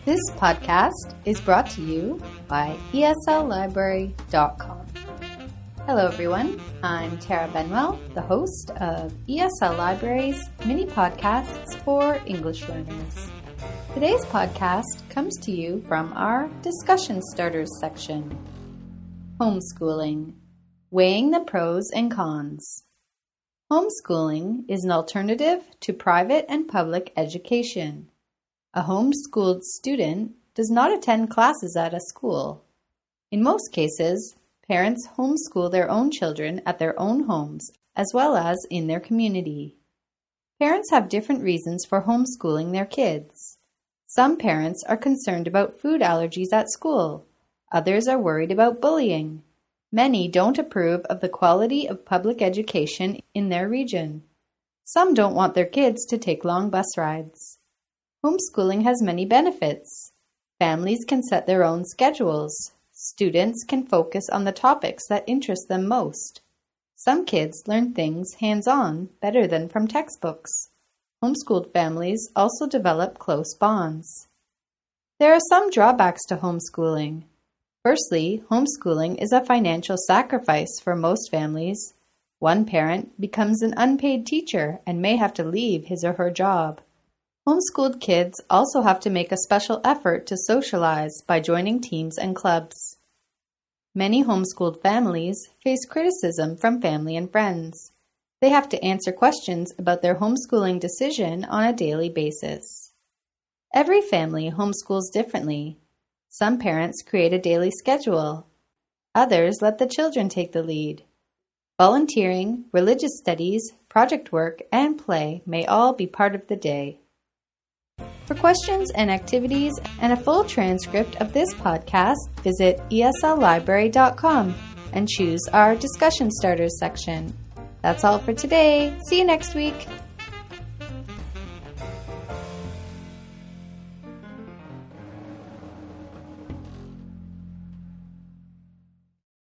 This podcast is brought to you by ESLlibrary.com. Hello everyone, I'm Tara Benwell, the host of ESL Library's mini podcasts for English learners. Today's podcast comes to you from our Discussion Starters section. Homeschooling, weighing the pros and cons. Homeschooling is an alternative to private and public education. A homeschooled student does not attend classes at a school. In most cases, parents homeschool their own children at their own homes as well as in their community. Parents have different reasons for homeschooling their kids. Some parents are concerned about food allergies at school. Others are worried about bullying. Many don't approve of the quality of public education in their region. Some don't want their kids to take long bus rides. Homeschooling has many benefits. Families can set their own schedules. Students can focus on the topics that interest them most. Some kids learn things hands-on better than from textbooks. Homeschooled families also develop close bonds. There are some drawbacks to homeschooling. Firstly, homeschooling is a financial sacrifice for most families. One parent becomes an unpaid teacher and may have to leave his or her job. Homeschooled kids also have to make a special effort to socialize by joining teams and clubs. Many homeschooled families face criticism from family and friends. They have to answer questions about their homeschooling decision on a daily basis. Every family homeschools differently. Some parents create a daily schedule. Others let the children take the lead. Volunteering, religious studies, project work, and play may all be part of the day. For questions and activities and a full transcript of this podcast, visit ESLlibrary.com and choose our Discussion Starters section. That's all for today. See you next week.